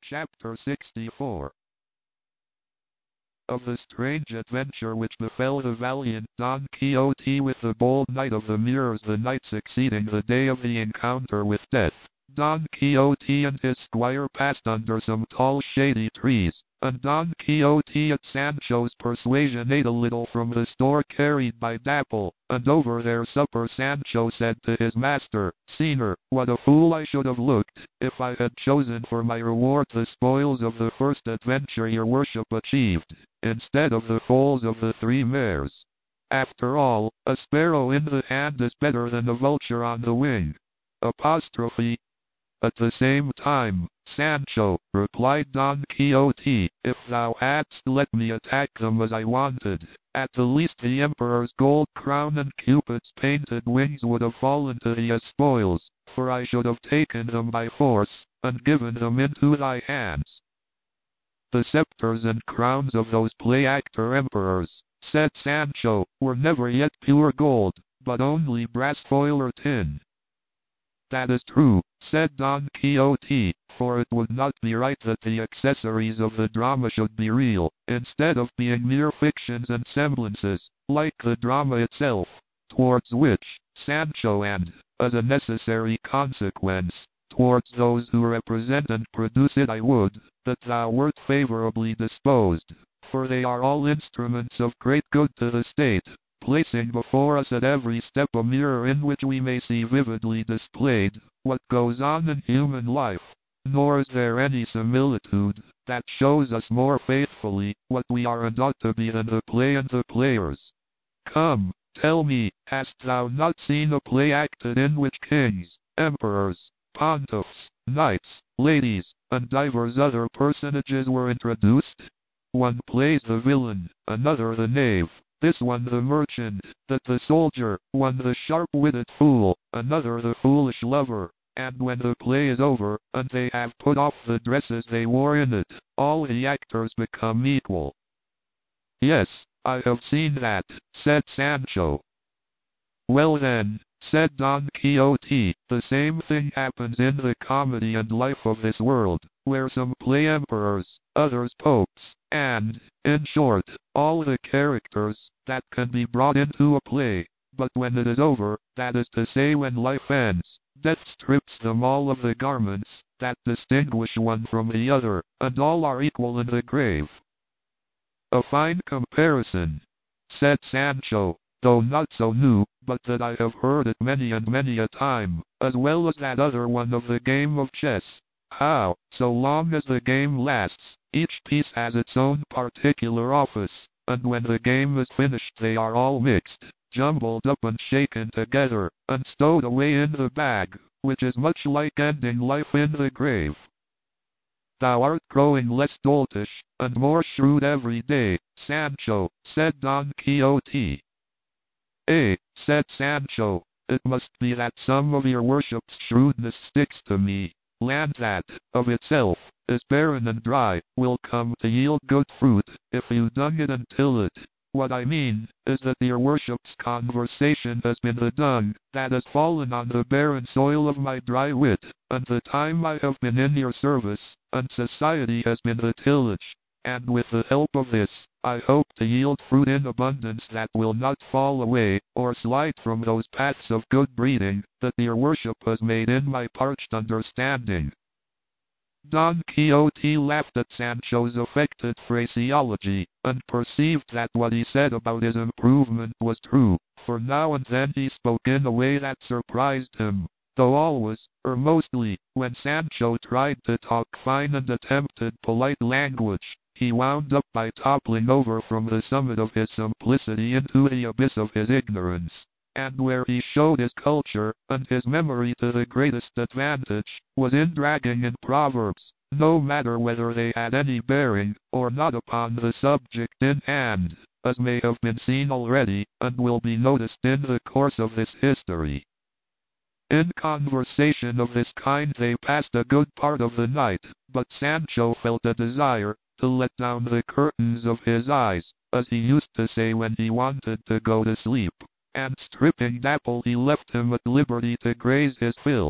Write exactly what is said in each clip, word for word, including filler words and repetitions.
Chapter sixty-four. Of the strange adventure which befell the valiant Don Quixote with the bold Knight of the Mirrors the night succeeding the day of the encounter with death. Don Quixote and his squire passed under some tall shady trees, and Don Quixote at Sancho's persuasion ate a little from the store carried by Dapple, and over their supper Sancho said to his master, "Señor, what a fool I should have looked, if I had chosen for my reward the spoils of the first adventure your worship achieved, instead of the foals of the three mares. After all, a sparrow in the hand is better than a vulture on the wing." Apostrophe. At the same time, "Sancho," replied Don Quixote, "if thou hadst let me attack them as I wanted, at the least the emperor's gold crown and Cupid's painted wings would have fallen to thee as spoils, for I should have taken them by force, and given them into thy hands." "The scepters and crowns of those play-actor emperors," said Sancho, "were never yet pure gold, but only brass foil or tin." "That is true," said Don Quixote, "for it would not be right that the accessories of the drama should be real, instead of being mere fictions and semblances, like the drama itself, towards which, Sancho, and, as a necessary consequence, towards those who represent and produce it I would, that thou wert favorably disposed, for they are all instruments of great good to the state, placing before us at every step a mirror in which we may see vividly displayed what goes on in human life, nor is there any similitude that shows us more faithfully what we are and ought to be than the play and the players. Come, tell me, hast thou not seen a play acted in which kings, emperors, pontiffs, knights, ladies, and divers other personages were introduced? One plays the villain, another the knave, this one the merchant, that the soldier, one the sharp-witted fool, another the foolish lover, and when the play is over, and they have put off the dresses they wore in it, all the actors become equal." "Yes, I have seen that," said Sancho. "Well then," said Don Quixote, "the same thing happens in the comedy and life of this world, where some play emperors, others popes, and, in short, all the characters that can be brought into a play, but when it is over, that is to say when life ends, death strips them all of the garments that distinguish one from the other, and all are equal in the grave." "A fine comparison," said Sancho, "though not so new, but that I have heard it many and many a time, as well as that other one of the game of chess. How, so long as the game lasts, each piece has its own particular office, and when the game is finished they are all mixed, jumbled up and shaken together, and stowed away in the bag, which is much like ending life in the grave." "Thou art growing less doltish, and more shrewd every day, Sancho," said Don Quixote. "Eh," said Sancho, "it must be that some of your worship's shrewdness sticks to me. Land that, of itself, is barren and dry, will come to yield good fruit, if you dung it and till it. What I mean, is that your worship's conversation has been the dung that has fallen on the barren soil of my dry wit, and the time I have been in your service, and society has been the tillage, and with the help of this, I hope to yield fruit in abundance that will not fall away, or slide from those paths of good breeding, that your worship has made in my parched understanding." Don Quixote laughed at Sancho's affected phraseology, and perceived that what he said about his improvement was true, for now and then he spoke in a way that surprised him, though always, or mostly, when Sancho tried to talk fine and attempted polite language, he wound up by toppling over from the summit of his simplicity into the abyss of his ignorance, and where he showed his culture and his memory to the greatest advantage, was in dragging in proverbs, no matter whether they had any bearing or not upon the subject in hand, as may have been seen already, and will be noticed in the course of this history. In conversation of this kind they passed a good part of the night, but Sancho felt a desire to let down the curtains of his eyes, as he used to say when he wanted to go to sleep, and stripping Dapple he left him at liberty to graze his fill.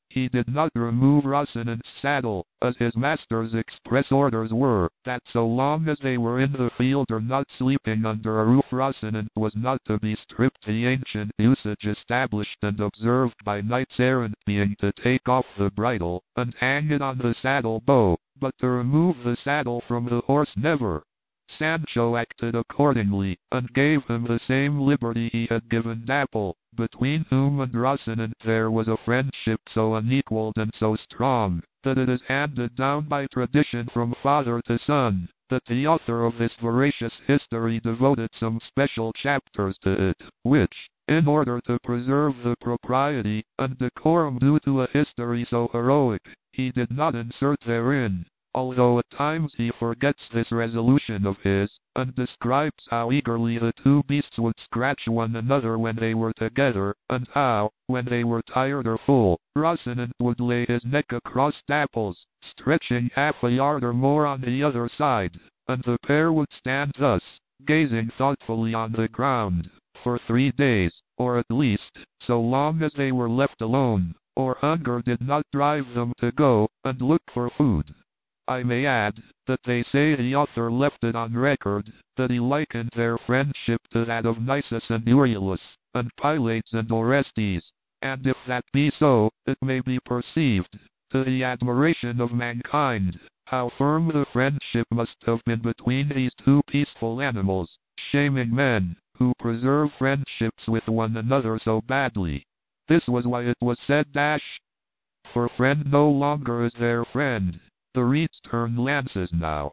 He did not remove Rocinan's saddle, as his master's express orders were, that so long as they were in the field or not sleeping under a roof, Rosinan was not to be stripped, the ancient usage established and observed by knights errant being to take off the bridle, and hang it on the saddle bow, but to remove the saddle from the horse never. Sancho acted accordingly, and gave him the same liberty he had given Dapple, between whom and Rocinante there was a friendship so unequalled and so strong, that it is handed down by tradition from father to son, that the author of this veracious history devoted some special chapters to it, which, in order to preserve the propriety and decorum due to a history so heroic, he did not insert therein. Although at times he forgets this resolution of his, and describes how eagerly the two beasts would scratch one another when they were together, and how, when they were tired or full, Rocinante would lay his neck across Dapple's, stretching half a yard or more on the other side, and the pair would stand thus, gazing thoughtfully on the ground, for three days, or at least, so long as they were left alone, or hunger did not drive them to go and look for food. I may add, that they say the author left it on record, that he likened their friendship to that of Nisus and Euryalus, and Pylades and Orestes, and if that be so, it may be perceived, to the admiration of mankind, how firm the friendship must have been between these two peaceful animals, shaming men, who preserve friendships with one another so badly. This was why it was said dash, for friend no longer is their friend. The reeds turn lances now.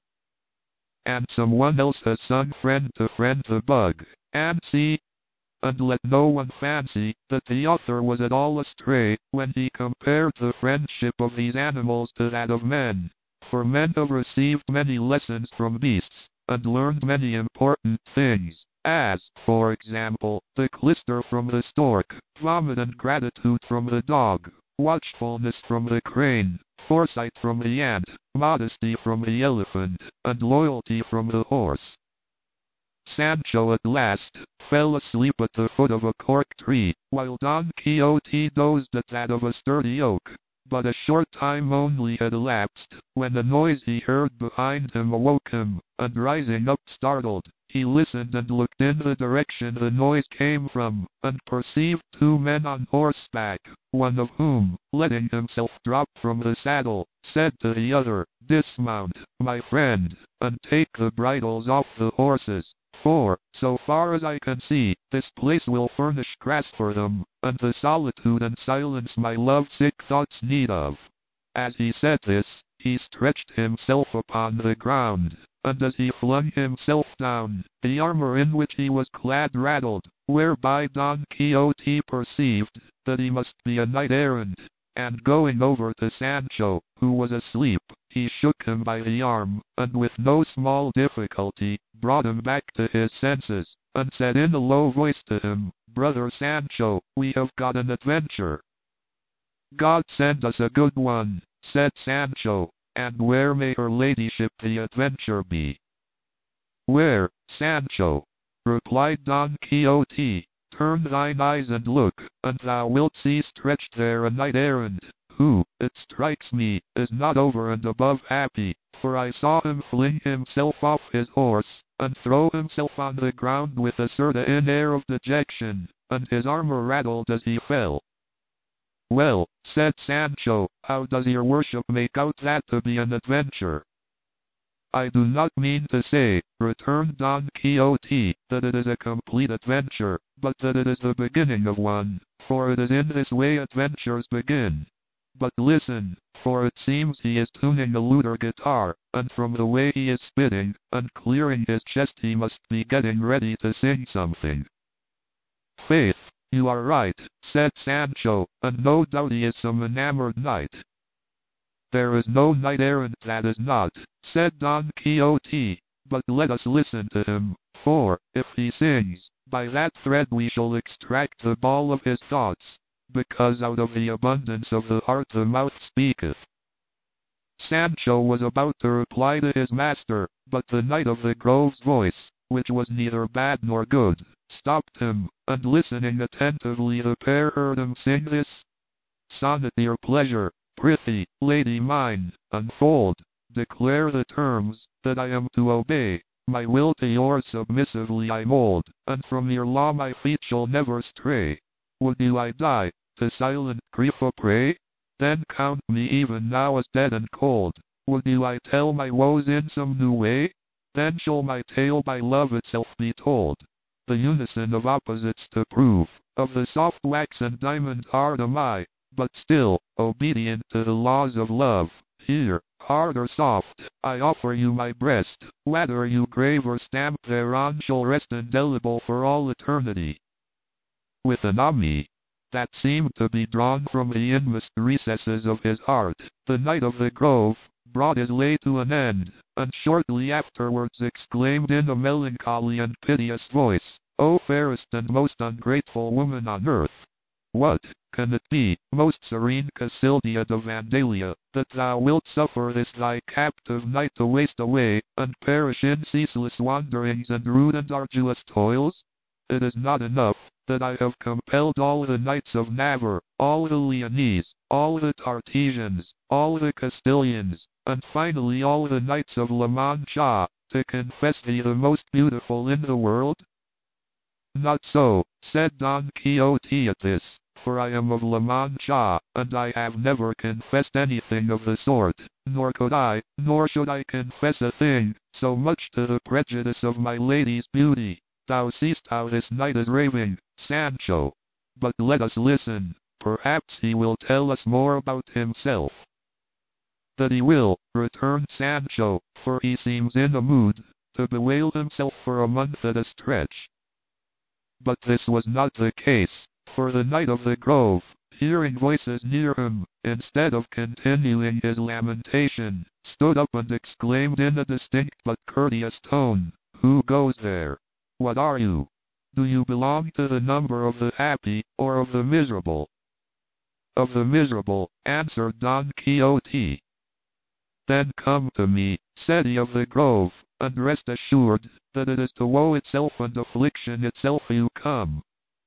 And someone else has sung friend to friend the bug, and see, and let no one fancy that the author was at all astray when he compared the friendship of these animals to that of men, for men have received many lessons from beasts, and learned many important things, as, for example, the clyster from the stork, vomit and gratitude from the dog, watchfulness from the crane, foresight from the ant, modesty from the elephant, and loyalty from the horse. Sancho at last fell asleep at the foot of a cork tree, while Don Quixote dozed at that of a sturdy oak. But a short time only had elapsed, when the noise he heard behind him awoke him, and rising up startled, he listened and looked in the direction the noise came from, and perceived two men on horseback, one of whom, letting himself drop from the saddle, said to the other, "Dismount, my friend, and take the bridles off the horses, for, so far as I can see, this place will furnish grass for them, and the solitude and silence my love-sick thoughts need of." As he said this, he stretched himself upon the ground, and as he flung himself down, the armor in which he was clad rattled, whereby Don Quixote perceived that he must be a knight-errant, and going over to Sancho, who was asleep, he shook him by the arm, and with no small difficulty, brought him back to his senses, and said in a low voice to him, "Brother Sancho, we have got an adventure." "God send us a good one," said Sancho, "and where may her ladyship the adventure be?" "Where, Sancho?" replied Don Quixote. "Turn thine eyes and look, and thou wilt see stretched there a knight-errant, who, it strikes me, is not over and above happy, for I saw him fling himself off his horse, and throw himself on the ground with a certain air of dejection, and his armor rattled as he fell." "Well," said Sancho, "how does your worship make out that to be an adventure?" "I do not mean to say," returned Don Quixote, "that it is a complete adventure, but that it is the beginning of one, for it is in this way adventures begin. But listen, for it seems he is tuning a lute or guitar, and from the way he is spitting, and clearing his chest he must be getting ready to sing something." "Faith, you are right," said Sancho, "and no doubt he is some enamored knight." "There is no knight-errant that is not," said Don Quixote, "but let us listen to him, for, if he sings, by that thread we shall extract the ball of his thoughts, because out of the abundance of the heart the mouth speaketh." Sancho was about to reply to his master, but the Knight of the Grove's voice, which was neither bad nor good, stopped him, and listening attentively the pair heard him sing this sonnet your pleasure, prithee, lady mine, unfold, declare the terms, that I am to obey, my will to yours submissively I mold, and from your law my feet shall never stray. Would you I die, to silent grief a prey? Then count me even now as dead and cold. Would you I tell my woes in some new way? Then shall my tale by love itself be told. The unison of opposites to prove, of the soft wax and diamond hard am I, but still, obedient to the laws of love. Here, hard or soft, I offer you my breast, whether you grave or stamp thereon shall rest indelible for all eternity. With an ami that seemed to be drawn from the inmost recesses of his heart, the Knight of the Grove brought his lay to an end, and shortly afterwards exclaimed in a melancholy and piteous voice, O fairest and most ungrateful woman on earth! What can it be, most serene Cassildia de Vandalia, that thou wilt suffer this thy captive knight to waste away, and perish in ceaseless wanderings and rude and arduous toils? It is not enough that I have compelled all the knights of Navarre, all the Leonese, all the Tartesians, all the Castilians, and finally all the knights of La Mancha, to confess thee the most beautiful in the world? Not so, said Don Quixote at this, for I am of La Mancha, and I have never confessed anything of the sort, nor could I, nor should I confess a thing, so much to the prejudice of my lady's beauty. Thou seest how this knight is raving, Sancho. But let us listen, perhaps he will tell us more about himself. That he will, returned Sancho, for he seems in a mood to bewail himself for a month at a stretch. But this was not the case, for the Knight of the Grove, hearing voices near him, instead of continuing his lamentation, stood up and exclaimed in a distinct but courteous tone, Who goes there? What are you? Do you belong to the number of the happy, or of the miserable? Of the miserable, answered Don Quixote. Then come to me, said he of the Grove, and rest assured that it is to woe itself and affliction itself you come.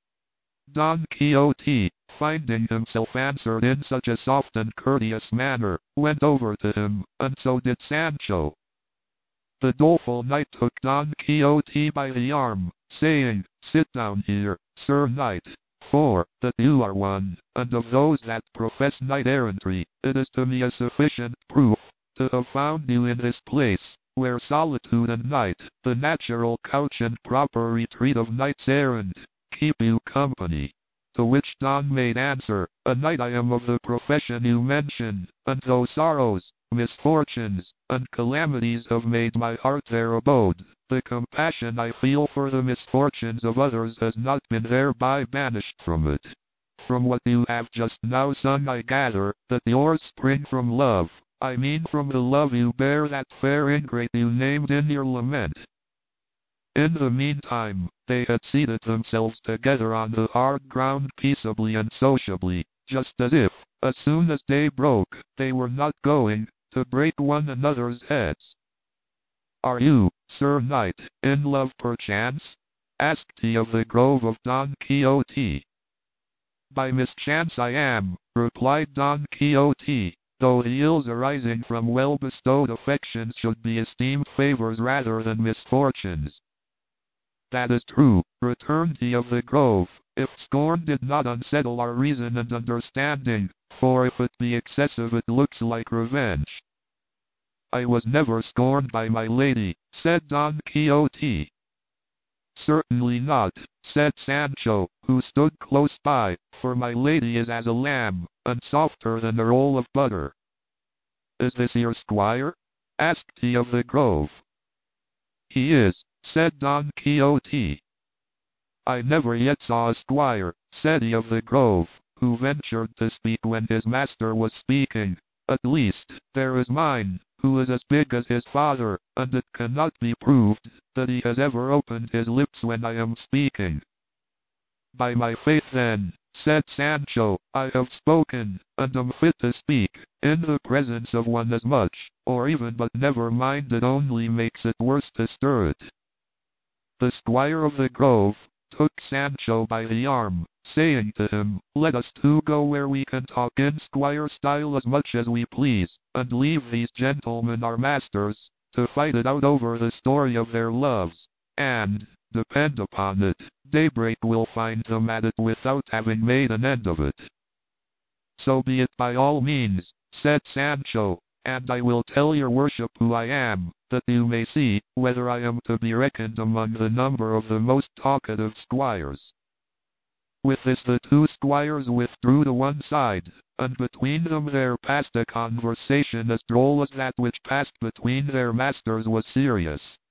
Don Quixote, finding himself answered in such a soft and courteous manner, went over to him, and so did Sancho. The doleful knight took Don Quixote by the arm, saying, Sit down here, Sir Knight, for that you are one, and of those that profess knight-errantry, it is to me a sufficient proof, to have found you in this place, where solitude and night, the natural couch and proper retreat of knights errant, keep you company. To which Don made answer, A knight I am of the profession you mention, and though sorrows, misfortunes, and calamities have made my heart their abode, the compassion I feel for the misfortunes of others has not been thereby banished from it. From what you have just now sung I gather, that yours spring from love, I mean from the love you bear that fair ingrate you named in your lament. In the meantime, they had seated themselves together on the hard ground peaceably and sociably, just as if, as soon as day broke, they were not going to break one another's heads. Are you, Sir Knight, in love perchance? Asked he of the Grove of Don Quixote. By mischance I am, replied Don Quixote, though the ills arising from well-bestowed affections should be esteemed favors rather than misfortunes. That is true, returned he of the Grove, if scorn did not unsettle our reason and understanding, for if it be excessive it looks like revenge. I was never scorned by my lady, said Don Quixote. Certainly not, said Sancho, who stood close by, for my lady is as a lamb, and softer than a roll of butter. Is this your squire? Asked he of the Grove. He is, said Don Quixote. I never yet saw a squire, said he of the Grove, who ventured to speak when his master was speaking. At least, there is mine, who is as big as his father, and it cannot be proved that he has ever opened his lips when I am speaking. By my faith then, said Sancho, I have spoken, and am fit to speak, in the presence of one as much, or even but never mind it only makes it worse to stir it. The squire of the Grove took Sancho by the arm, saying to him, "Let us two go where we can talk in squire style as much as we please, and leave these gentlemen our masters, to fight it out over the story of their loves, and, depend upon it, daybreak will find them at it without having made an end of it." "So be it by all means," said Sancho, "and I will tell your worship who I am, that you may see whether I am to be reckoned among the number of the most talkative squires." With this the two squires withdrew to one side, and between them there passed a conversation as droll as that which passed between their masters was serious.